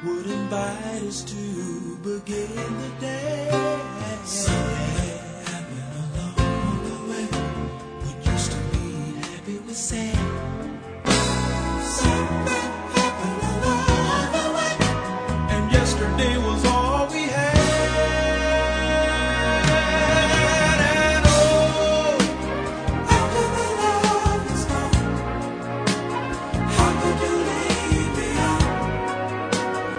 would invite us to begin the day. Something happened along the way. We used to be happy with sad.